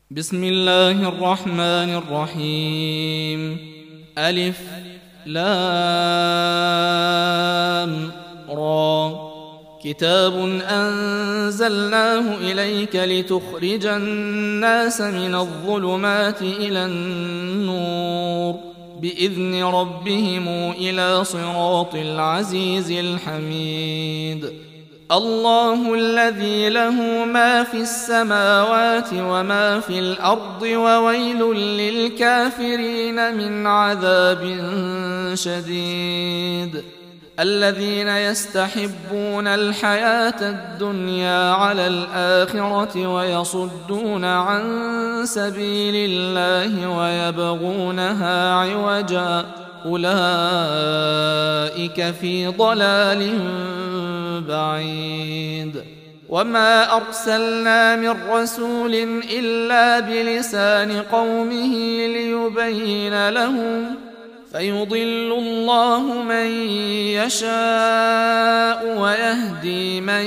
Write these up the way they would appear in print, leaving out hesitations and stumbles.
بسم الله الرحمن الرحيم. ألف لام را. كتاب أنزلناه إليك لتخرج الناس من الظلمات إلى النور بإذن ربهم إلى صراط العزيز الحميد. الله الذي له ما في السماوات وما في الأرض وويل للكافرين من عذاب شديد. الذين يستحبون الحياة الدنيا على الآخرة ويصدون عن سبيل الله ويبغونها عوجا أولئك في ضلال بعيد. وما أرسلنا من رسول إلا بلسان قومه ليبين لهم فيضل الله من يشاء ويهدي من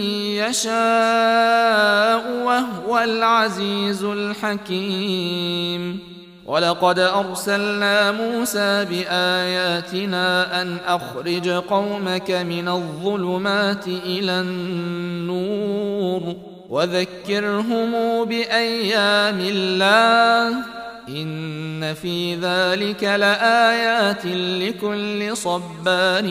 يشاء وهو العزيز الحكيم. ولقد أرسلنا موسى بآياتنا أن أخرج قومك من الظلمات إلى النور وذكرهم بأيام الله إن في ذلك لآيات لكل صبار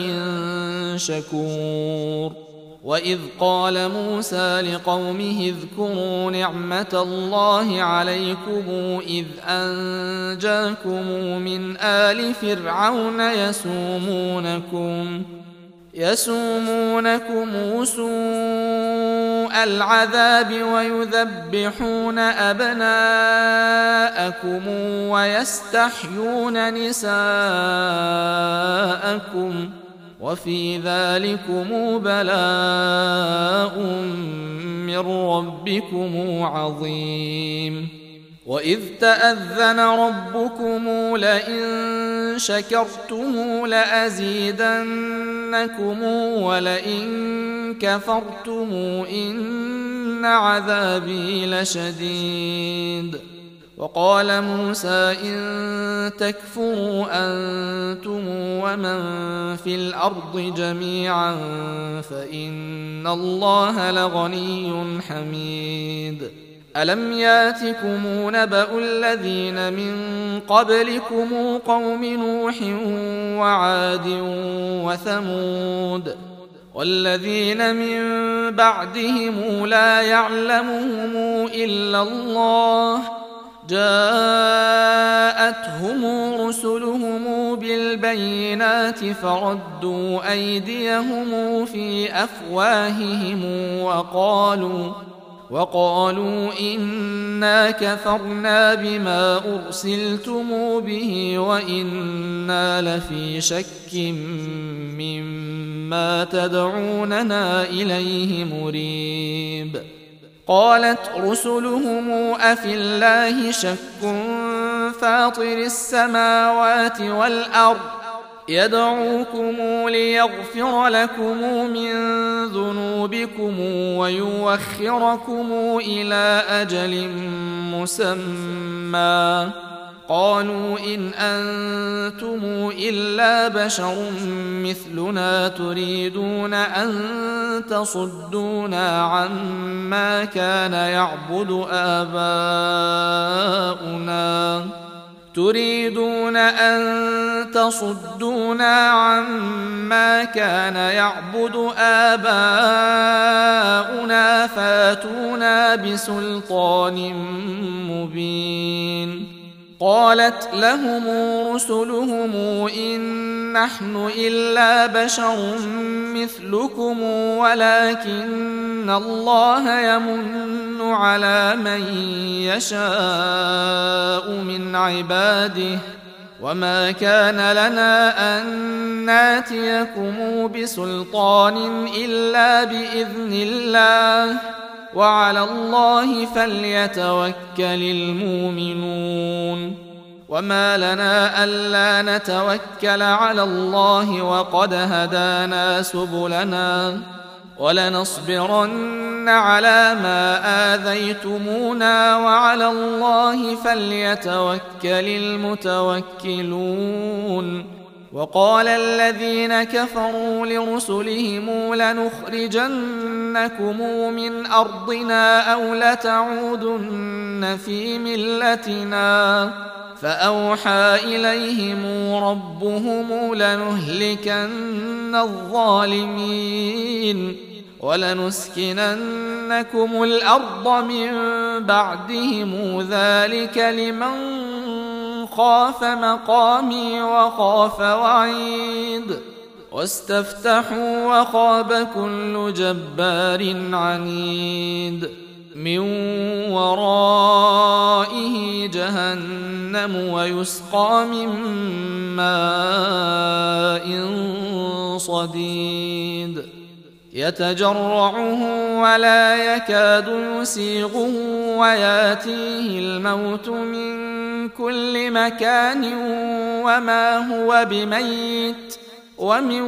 شكور. وإذ قال موسى لقومه اذكروا نعمة الله عليكم إذ أنجاكم من آل فرعون يسومونكم سوء العذاب ويذبحون أبناءكم ويستحيون نساءكم وفي ذلكم بلاء من ربكم عظيم. وإذ تأذن ربكم لئن شكرتم لأزيدنكم ولئن كفرتم إن عذابي لشديد. وقال موسى إن تكفروا أنتم ومن في الأرض جميعا فإن الله لغني حميد. ألم ياتكم نبأ الذين من قبلكم قوم نوح وعاد وثمود والذين من بعدهم لا يعلمهم إلا الله جاءتهم رسلهم بالبينات فردوا أيديهم في أفواههم وقالوا إنا كفرنا بما أرسلتم به وإنا لفي شك مما تدعوننا إليه مريب. قالت رسلهم أفي الله شك فاطر السماوات والأرض يدعوكم ليغفر لكم من ذنوبكم ويوخركم إلى أجل مسمى قالوا إن أنتم إلا بشر مثلنا تريدون أن تصدونا عما كان يعبد آباؤنا فاتونا بسلطان مبين. قالت لهم رسلهم إن نحن إلا بشر مثلكم ولكن الله يمن على من يشاء من عباده وما كان لنا أن ناتيكم بسلطان إلا بإذن الله وعلى الله فليتوكل المؤمنون. وما لنا ألا نتوكل على الله وقد هدانا سبلنا ولنصبرن على ما آذيتمونا وعلى الله فليتوكل المتوكلون. وقال الذين كفروا لرسلهم لنخرجنكم من أرضنا أو لتعودن في ملتنا فأوحى إليهم ربهم لنهلكن الظالمين ولنسكننكم الأرض من بعدهم ذلك لمن خاف مقامي وخاف وعيد. واستفتحوا وخاب كل جبار عنيد من ورائه جهنم ويسقى من ماء صديد يتجرعه ولا يكاد يسيغه وياتيه الموت من كل مكان وما هو بميت ومن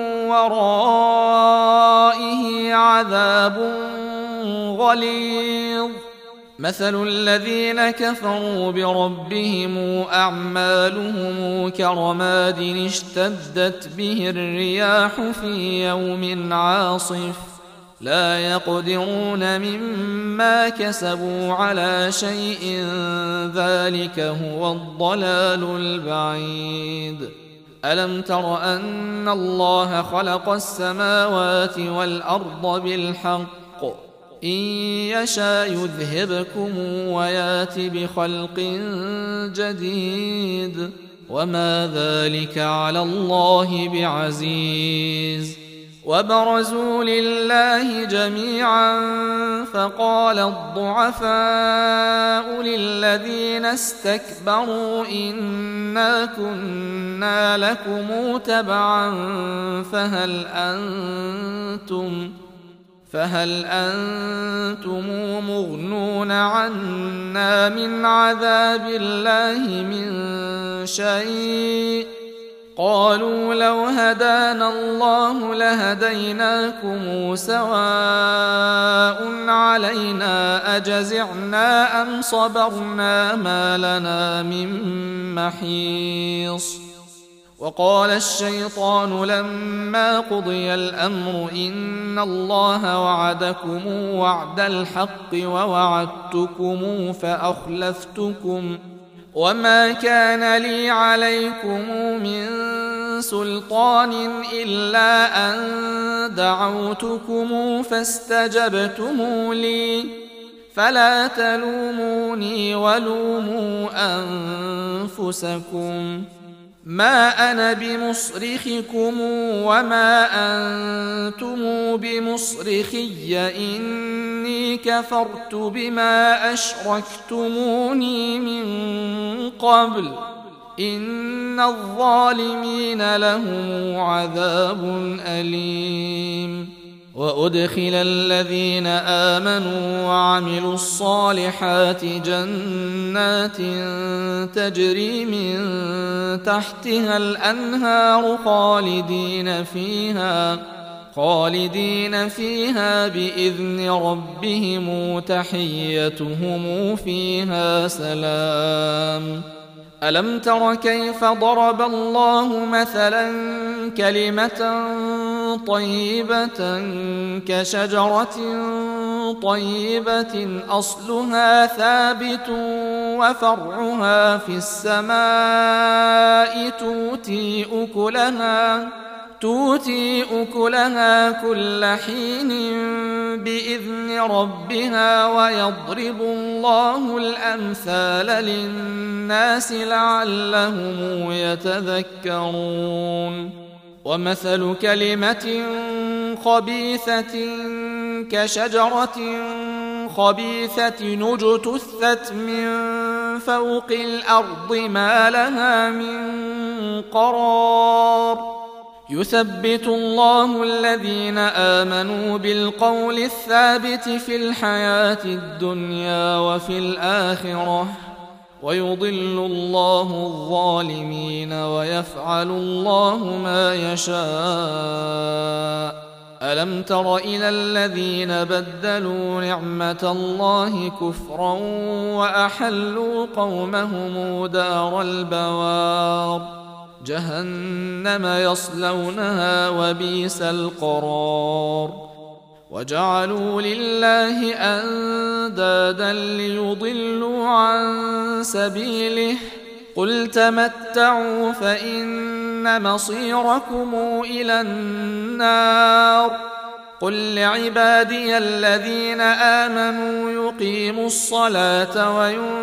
ورائه عذاب غليظ. مثل الذين كفروا بربهم أعمالهم كرماد اشتدت به الرياح في يوم عاصف لا يقدرون مما كسبوا على شيء ذلك هو الضلال البعيد. ألم تر أن الله خلق السماوات والأرض بالحق إن يشاء يذهبكم ويات بخلق جديد وما ذلك على الله بعزيز. وبرزوا لله جميعا فقال الضعفاء للذين استكبروا إنا كنا لكم تبعا فهل أنتم مغنون عنا من عذاب الله من شيء قالوا لو هدانا الله لهديناكم سواء علينا أجزعنا أم صبرنا ما لنا من محيص. وقال الشيطان لما قضي الأمر إن الله وعدكم وعد الحق ووعدتكم فأخلفتكم وما كان لي عليكم من سلطان إلا أن دعوتكم فاستجبتم لي فلا تلوموني ولوموا أنفسكم ما أنا بمصرخكم وما أنتم بمصرخي إني كفرت بما أشركتموني من قبل إن الظالمين لهم عذاب أليم. وأدخل الذين آمنوا وعملوا الصالحات جنات تجري من تحتها الأنهار خالدين فيها بإذن ربهم تحيتهم فيها سلام. ألم تر كيف ضرب الله مثلا كلمة طيبة كشجرة طيبة أصلها ثابت وفرعها في السماء تؤتي أكلها كل حين بإذن ربها ويضرب الله الأمثال للناس لعلهم يتذكرون. ومثل كلمة خبيثة كشجرة خبيثة اجتثت من فوق الأرض ما لها من قرار يثبت الله الذين آمنوا بالقول الثابت في الحياة الدنيا وفي الآخرة ويضل الله الظالمين ويفعل الله ما يشاء. ألم تر إلى الذين بدلوا نعمة الله كفرا وأحلوا قومهم دار البوار جهنم يصلونها وبئس القرار وجعلوا لله أندادا ليضلوا عن سبيله قل تمتعوا فإن مصيركم إلى النار قل لعبادي الذين آمنوا يقيموا الصلاة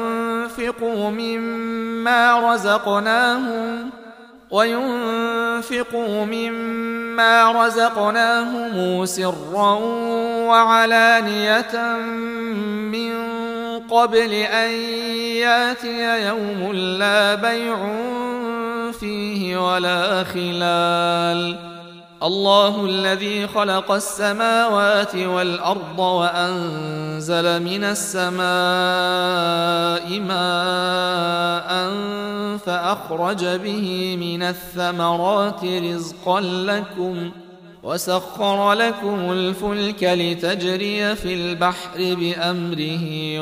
وينفقوا مما رزقناهم سرا وعلانية من قبل أن ياتي يوم لا بيع فيه ولا خلال الله الذي خلق السماوات والأرض وأنزل من السماء ماء فأخرج به من الثمرات رزقا لكم وسخر لكم الفلك لتجري في البحر بأمره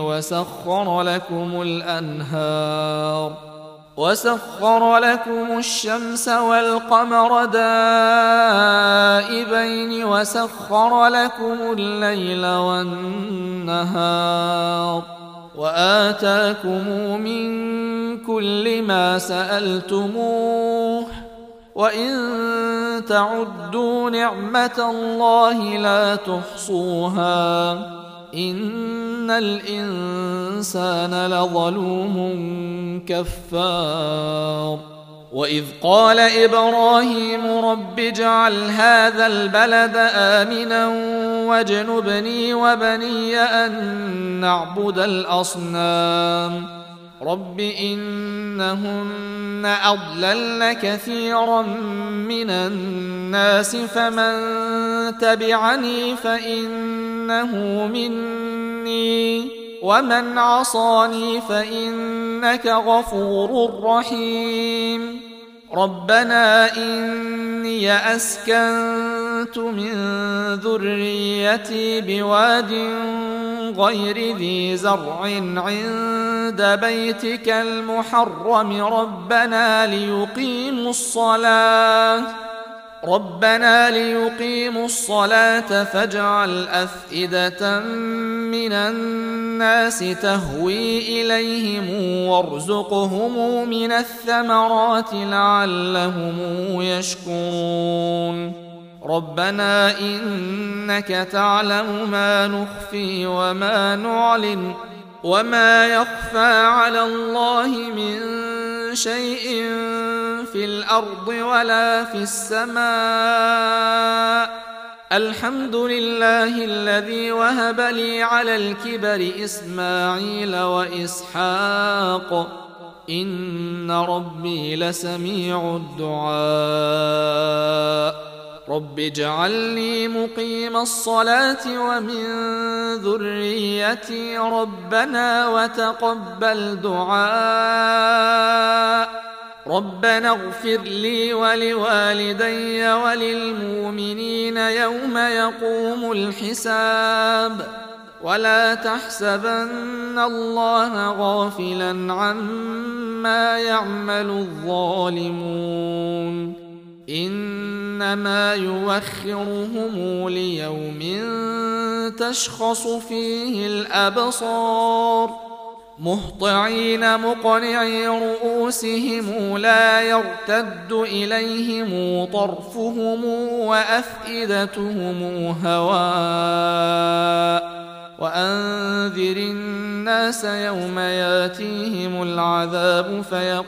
وسخر لكم الشمس والقمر دائبين وسخر لكم الليل والنهار وآتاكم من كل ما سألتموه وإن تعدوا نعمة الله لا تحصوها إن الإنسان لظلوم كفار وإذ قال إبراهيم رب اجعل هذا البلد آمنا واجنبني وبني أن نعبد الأصنام رب إنهن أضللن كثيرا من الناس فمن تبعني فإنه مني ومن عصاني فإنك غفور رحيم ربنا إني أسكنت من ذريتي بواد غير ذي زرع عند بيتك المحرم ربنا ليقيموا الصلاة فاجعل أفئدة من الناس تهوي إليهم وارزقهم من الثمرات لعلهم يشكرون ربنا إنك تعلم ما نخفي وما نعلن وما يخفى على الله من شيء في الأرض ولا في السماء الحمد لله الذي وهب لي على الكبر إسماعيل وإسحاق إن ربي لسميع الدعاء رب اجعلني مقيم الصلاة ومن ذريتي ربنا وتقبل دعاء ربنا اغفر لي ولوالدي وللمؤمنين يوم يقوم الحساب ولا تحسبن الله غافلا عما يعمل الظالمون إنما يوخرهم ليوم تشخص فيه الأبصار مهطعين مقنعي رؤوسهم لا يرتد إليهم طرفهم وأفئدتهم هواء وأنذر الناس يوم ياتيهم العذاب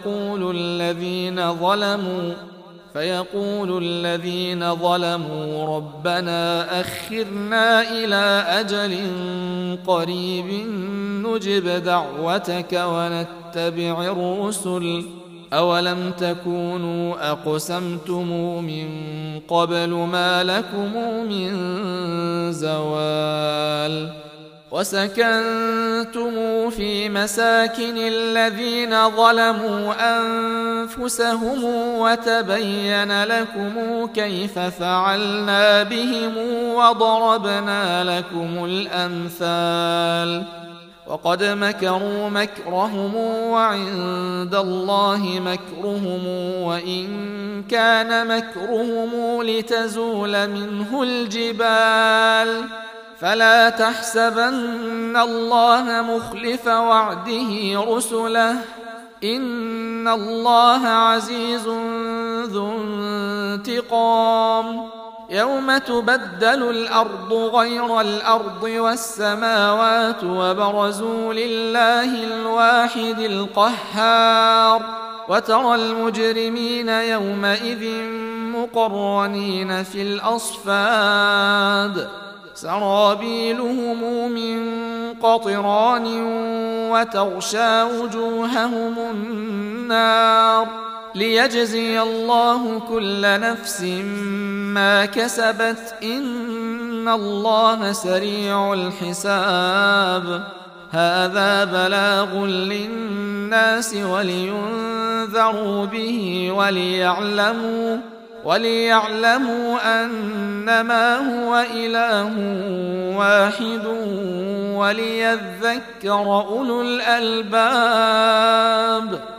فيقول الذين ظلموا ربنا أخرنا إلى أجل قريب نجب دعوتك ونتبع الرسل أولم تكونوا أقسمتم من قبل ما لكم من زوال وسكنتم في مساكن الذين ظلموا أنفسهم وتبين لكم كيف فعلنا بهم وضربنا لكم الأمثال وقد مكروا مكرهم وعند الله مكرهم وإن كان مكرهم لتزول منه الجبال فلا تحسبن الله مخلف وعده رسله إن الله عزيز ذو انتقام يوم تبدل الأرض غير الأرض والسماوات وبرزوا لله الواحد القهار وترى المجرمين يومئذ مقرنين في الأصفاد سرابيلهم من قطران وتغشى وجوههم النار ليجزي الله كل نفس ما كسبت إن الله سريع الحساب هذا بلاغ للناس ولينذروا به وليعلموا أنما هو إله واحد وليذكر أولو الألباب